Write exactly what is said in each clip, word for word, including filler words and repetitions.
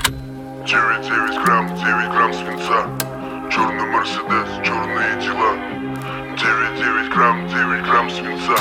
девять девять грамм, девять грамм свинца. Черный Мерседес, черные дела. девять девять грамм, девять грамм свинца.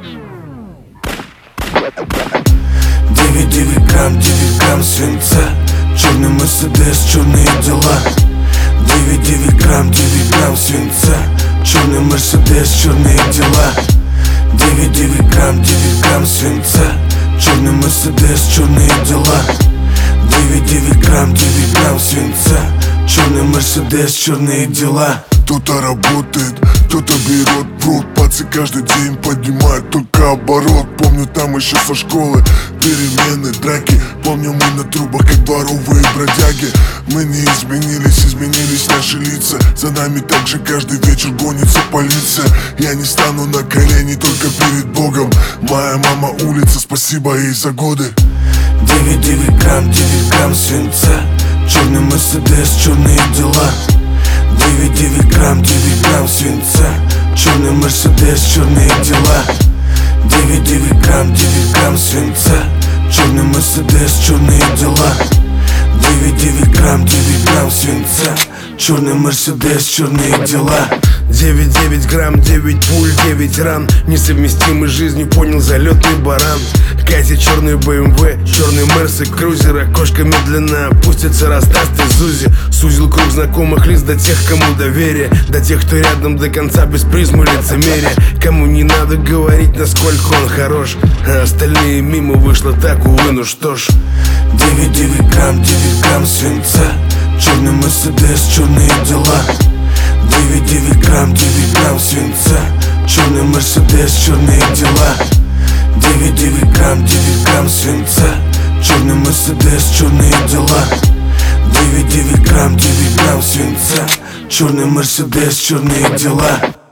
девять девять грамм, девять грамм свинца. Черный Мерседес, черные дела. девять девять грамм, девять грамм свинца. Черный Мерседес, черные дела. девять девять грамм, девять грамм свинца. Черный Мерседес, черные дела. девять девять грамм, девять грамм свинца. Черный Мерседес, черные дела. Кто-то работает, кто-то берет пруд. Пацы каждый день поднимают только оборот. Помню там еще со школы перемены, драки. Помню мы на трубах как дворовые бродяги. Мы не изменились, изменились наши лица. За нами также каждый вечер гонится полиция. Я не стану на колени только перед Богом. Моя мама улица, спасибо ей за годы. девять девять грамм, девять грамм свинца. Черный Мерседес, черные дела. девять девять грамм, девять грамм свинца. Черный Мерседес, черные дела. девять девять грамм, девять грамм свинца. Черный Мерседес, черные дела. девять девять грамм, девять грамм свинца. Черный Мерседес, черные дела. девять девять грамм, девять пуль, девять ран. Несовместимый с жизнью, понял, залетный баран. Катя черный бэ эм вэ, черный Мерс и крузер. Окошко медленно опустится, расдаст из УЗИ. Сузил круг знакомых лиц до тех, кому доверие. До тех, кто рядом до конца без призмы лицемерия. Кому не надо говорить, насколько он хорош. А остальные мимо вышло так, увы, ну что ж. девять девять грамм, девять грамм свинца. Черный Мерседес, черные дела. девять девять грамм, девять грамм свинца. Черный Мерседес, черные дела. девять девять грамм, девять грамм свинца. Черный Мерседес, черные дела. девять девять грамм, девять грамм свинца. Черный Мерседес, черные дела.